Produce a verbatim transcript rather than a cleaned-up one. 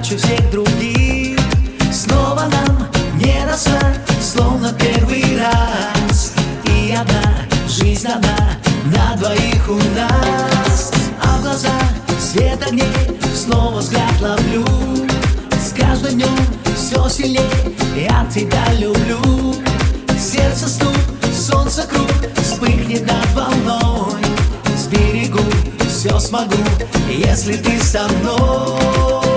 ярче всех других. Снова нам не расстать, словно первый раз. И одна жизнь одна на двоих у нас. А в глазах свет огней, снова взгляд ловлю. С каждым днем все сильнее я тебя люблю. Сердце стук, солнце круг, вспыхнет над волной. Сберегу, все смогу, если ты со мной.